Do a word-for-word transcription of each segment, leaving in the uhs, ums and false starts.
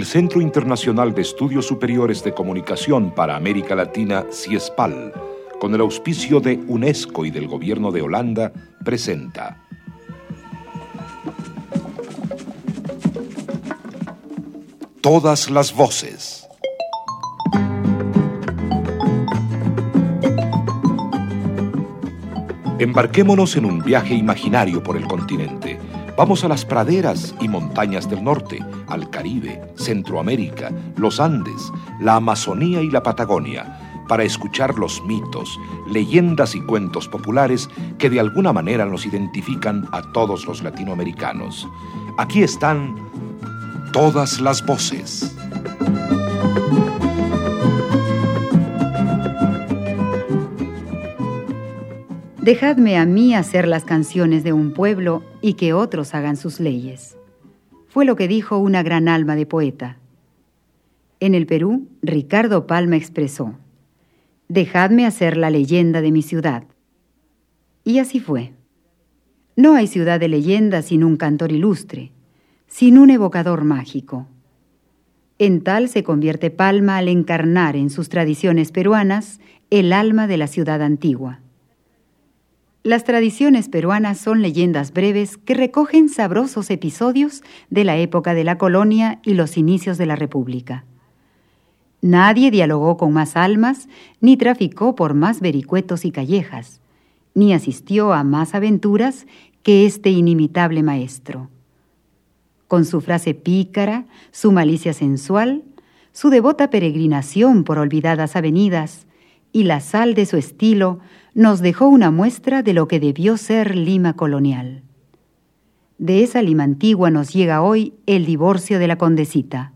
El Centro Internacional de Estudios Superiores de Comunicación para América Latina, CIESPAL, con el auspicio de UNESCO y del Gobierno de Holanda, presenta Todas las voces. Embarquémonos en un viaje imaginario por el continente. Vamos a las praderas y montañas del norte, al Caribe, Centroamérica, los Andes, la Amazonía y la Patagonia, para escuchar los mitos, leyendas y cuentos populares que de alguna manera nos identifican a todos los latinoamericanos. Aquí están todas las voces. Dejadme a mí hacer las canciones de un pueblo y que otros hagan sus leyes. Fue lo que dijo una gran alma de poeta. En el Perú, Ricardo Palma expresó: dejadme hacer la leyenda de mi ciudad. Y así fue. No hay ciudad de leyenda sin un cantor ilustre, sin un evocador mágico. En tal se convierte Palma al encarnar en sus tradiciones peruanas el alma de la ciudad antigua. Las tradiciones peruanas son leyendas breves que recogen sabrosos episodios de la época de la colonia y los inicios de la República. Nadie dialogó con más almas, ni traficó por más vericuetos y callejas, ni asistió a más aventuras que este inimitable maestro. Con su frase pícara, su malicia sensual, su devota peregrinación por olvidadas avenidas y la sal de su estilo, nos dejó una muestra de lo que debió ser Lima colonial. De esa Lima antigua nos llega hoy el divorcio de la Condesita.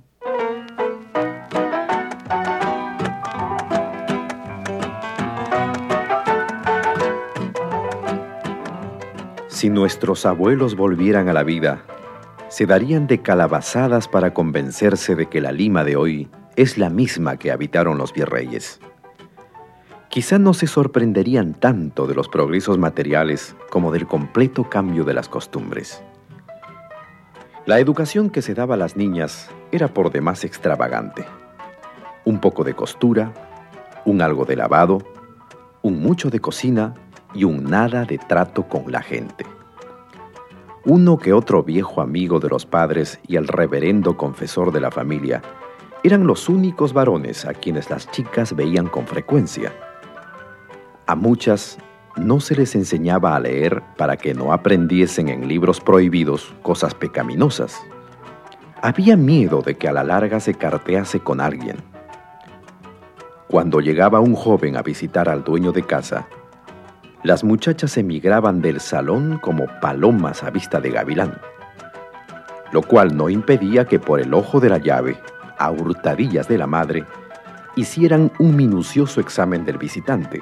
Si nuestros abuelos volvieran a la vida, se darían de calabazadas para convencerse de que la Lima de hoy es la misma que habitaron los virreyes. Quizá no se sorprenderían tanto de los progresos materiales como del completo cambio de las costumbres. La educación que se daba a las niñas era por demás extravagante. Un poco de costura, un algo de lavado, un mucho de cocina y un nada de trato con la gente. Uno que otro viejo amigo de los padres y el reverendo confesor de la familia eran los únicos varones a quienes las chicas veían con frecuencia. A muchas no se les enseñaba a leer para que no aprendiesen en libros prohibidos cosas pecaminosas. Había miedo de que a la larga se cartease con alguien. Cuando llegaba un joven a visitar al dueño de casa, las muchachas emigraban del salón como palomas a vista de gavilán, lo cual no impedía que por el ojo de la llave, a hurtadillas de la madre, hicieran un minucioso examen del visitante.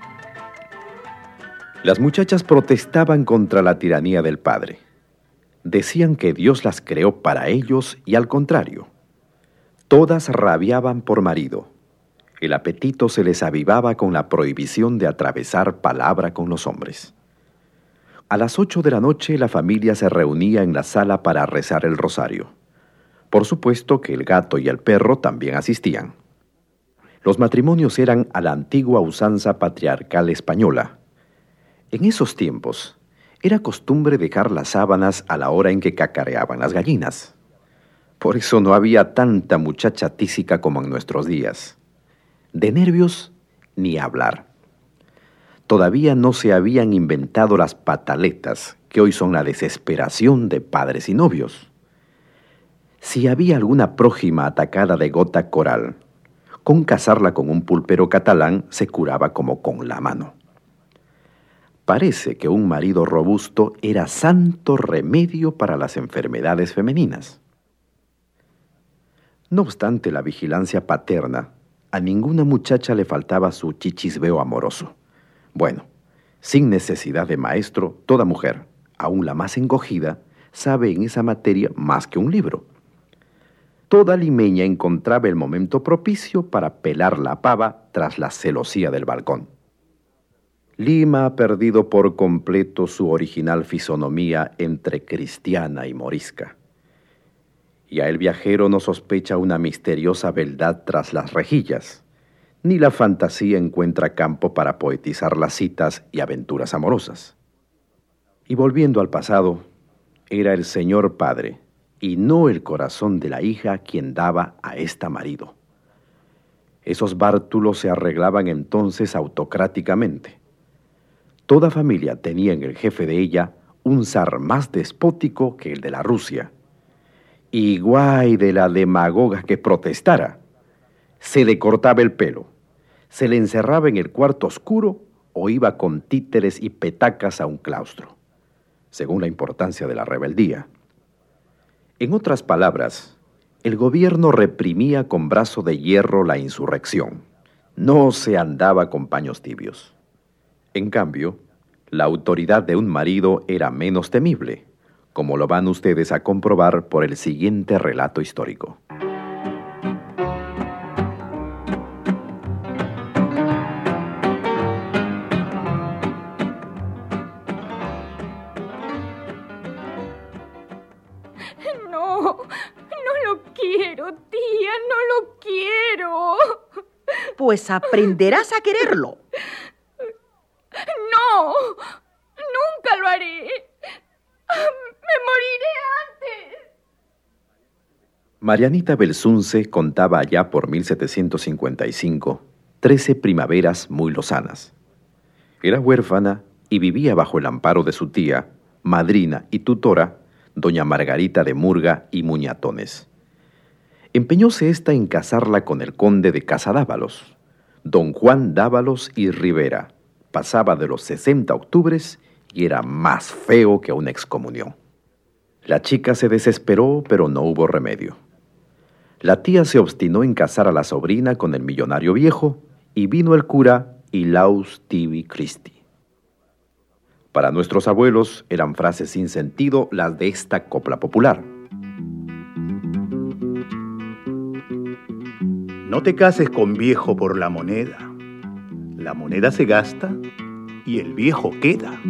Las muchachas protestaban contra la tiranía del padre. Decían que Dios las creó para ellos y al contrario. Todas rabiaban por marido. El apetito se les avivaba con la prohibición de atravesar palabra con los hombres. A las ocho de la noche la familia se reunía en la sala para rezar el rosario. Por supuesto que el gato y el perro también asistían. Los matrimonios eran a la antigua usanza patriarcal española. En esos tiempos, era costumbre dejar las sábanas a la hora en que cacareaban las gallinas. Por eso no había tanta muchacha tísica como en nuestros días. De nervios, ni hablar. Todavía no se habían inventado las pataletas, que hoy son la desesperación de padres y novios. Si había alguna prójima atacada de gota coral, con casarla con un pulpero catalán se curaba como con la mano. Parece que un marido robusto era santo remedio para las enfermedades femeninas. No obstante la vigilancia paterna, a ninguna muchacha le faltaba su chichisbeo amoroso. Bueno, sin necesidad de maestro, toda mujer, aun la más encogida, sabe en esa materia más que un libro. Toda limeña encontraba el momento propicio para pelar la pava tras la celosía del balcón. Lima ha perdido por completo su original fisonomía entre cristiana y morisca. Ya el viajero no sospecha una misteriosa beldad tras las rejillas, ni la fantasía encuentra campo para poetizar las citas y aventuras amorosas. Y volviendo al pasado, era el señor padre, y no el corazón de la hija quien daba a esta marido. Esos bártulos se arreglaban entonces autocráticamente. Toda familia tenía en el jefe de ella un zar más despótico que el de la Rusia. Y guay de la demagoga que protestara. Se le cortaba el pelo, se le encerraba en el cuarto oscuro o iba con títeres y petacas a un claustro, según la importancia de la rebeldía. En otras palabras, el gobierno reprimía con brazo de hierro la insurrección. No se andaba con paños tibios. En cambio, la autoridad de un marido era menos temible, como lo van ustedes a comprobar por el siguiente relato histórico. No, no lo quiero, tía, no lo quiero. Pues aprenderás a quererlo. No, nunca lo haré. Me moriré antes. Marianita Belsunce contaba allá por mil setecientos cincuenta y cinco trece primaveras muy lozanas. Era huérfana y vivía bajo el amparo de su tía, madrina y tutora, doña Margarita de Murga y Muñatones. Empeñóse ésta en casarla con el conde de Casadávalos, don Juan Dávalos y Rivera. Pasaba de los sesenta octubres y era más feo que una excomunión. La chica se desesperó, pero no hubo remedio. La tía se obstinó en casar a la sobrina con el millonario viejo y vino el cura Ilaus Tibi Christi. Para nuestros abuelos eran frases sin sentido las de esta copla popular. No te cases con viejo por la moneda. La moneda se gasta y el viejo queda.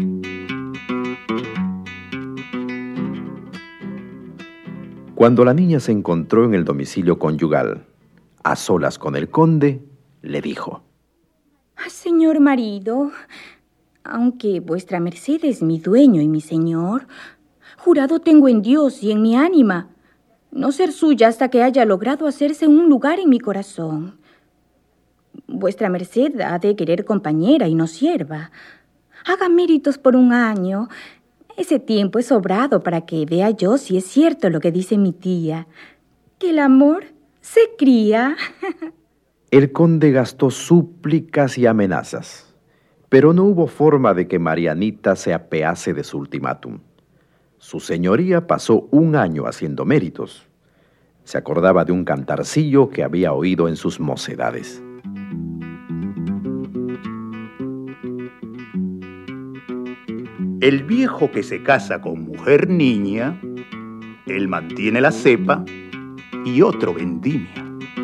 Cuando la niña se encontró en el domicilio conyugal, a solas con el conde, le dijo: Señor marido, aunque vuestra merced es mi dueño y mi señor, jurado tengo en Dios y en mi ánima no ser suya hasta que haya logrado hacerse un lugar en mi corazón. Vuestra merced ha de querer compañera y no sierva. Haga méritos por un año. Ese tiempo es sobrado para que vea yo si es cierto lo que dice mi tía, que el amor se cría. El conde gastó súplicas y amenazas, pero no hubo forma de que Marianita se apease de su ultimátum. Su señoría pasó un año haciendo méritos. Se acordaba de un cantarcillo que había oído en sus mocedades. El viejo que se casa con mujer niña, él mantiene la cepa y otro vendimia.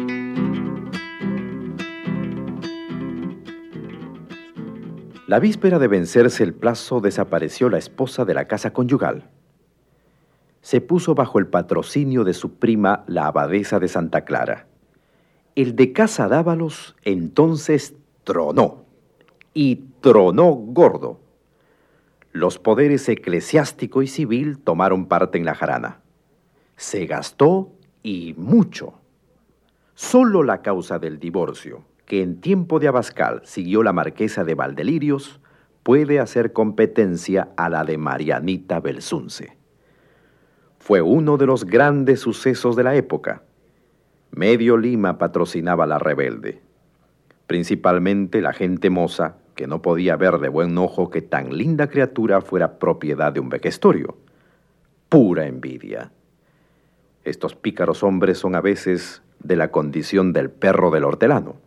La víspera de vencerse el plazo desapareció la esposa de la casa conyugal. Se puso bajo el patrocinio de su prima, la abadesa de Santa Clara. El de Casadávalos entonces tronó, y tronó gordo. Los poderes eclesiástico y civil tomaron parte en la jarana. Se gastó y mucho. Solo la causa del divorcio, que en tiempo de Abascal siguió la marquesa de Valdelirios, puede hacer competencia a la de Marianita Belsunce. Fue uno de los grandes sucesos de la época. Medio Lima patrocinaba a la rebelde. Principalmente la gente moza, que no podía ver de buen ojo que tan linda criatura fuera propiedad de un vejestorio. Pura envidia. Estos pícaros hombres son a veces de la condición del perro del hortelano.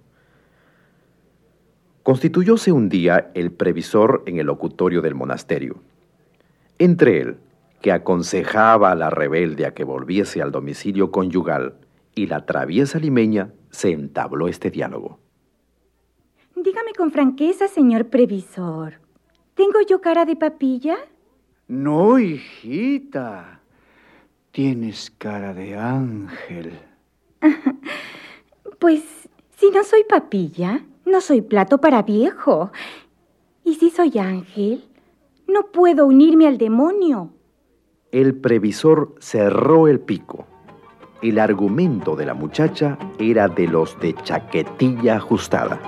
Constituyóse un día el previsor en el locutorio del monasterio. Entre él, que aconsejaba a la rebelde a que volviese al domicilio conyugal, y la traviesa limeña, se entabló este diálogo. Dígame con franqueza, señor previsor, ¿tengo yo cara de papilla? No, hijita. Tienes cara de ángel. Pues, si no soy papilla, no soy plato para viejo. Y si soy ángel, no puedo unirme al demonio. El previsor cerró el pico. El argumento de la muchacha era de los de chaquetilla ajustada.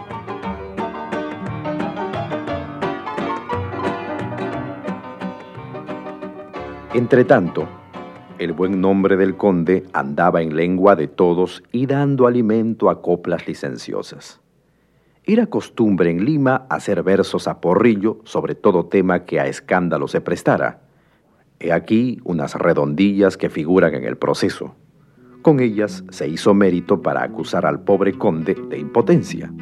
Entretanto, el buen nombre del conde andaba en lengua de todos y dando alimento a coplas licenciosas. Era costumbre en Lima hacer versos a porrillo sobre todo tema que a escándalo se prestara. He aquí unas redondillas que figuran en el proceso. Con ellas se hizo mérito para acusar al pobre conde de impotencia.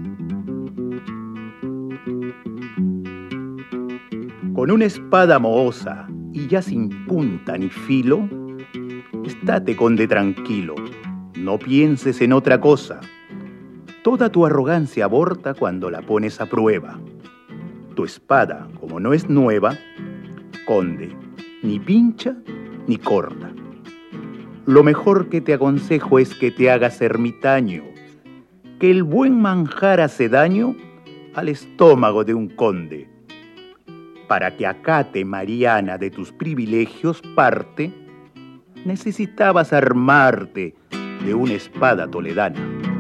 Con una espada mohosa y ya sin punta ni filo, estate, conde, tranquilo, no pienses en otra cosa. Toda tu arrogancia aborta cuando la pones a prueba. Tu espada, como no es nueva, conde, ni pincha ni corta. Lo mejor que te aconsejo es que te hagas ermitaño, que el buen manjar hace daño al estómago de un conde. Para que acate Mariana de tus privilegios parte, necesitabas armarte de una espada toledana.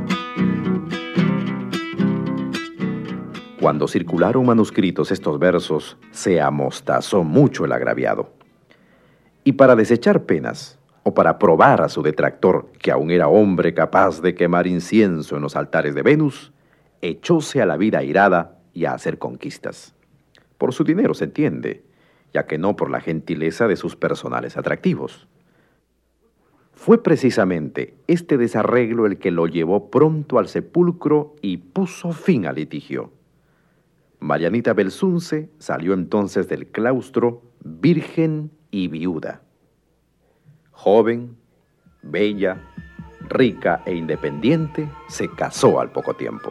Cuando circularon manuscritos estos versos, se amostazó mucho el agraviado. Y para desechar penas, o para probar a su detractor que aún era hombre capaz de quemar incienso en los altares de Venus, echóse a la vida airada y a hacer conquistas. Por su dinero se entiende, ya que no por la gentileza de sus personales atractivos. Fue precisamente este desarreglo el que lo llevó pronto al sepulcro y puso fin al litigio. Marianita Belsunce salió entonces del claustro virgen y viuda. Joven, bella, rica e independiente, se casó al poco tiempo.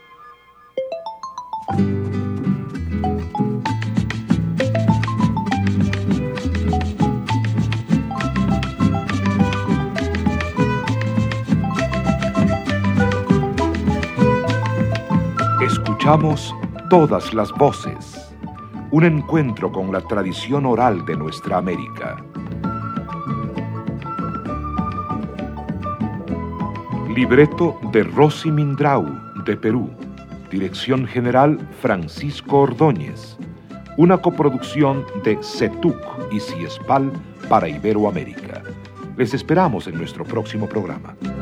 Escuchamos Todas las Voces, un encuentro con la tradición oral de nuestra América. Libreto de Rosy Mindrau, de Perú. Dirección general Francisco Ordóñez. Una coproducción de CETUC y CIESPAL para Iberoamérica. Les esperamos en nuestro próximo programa.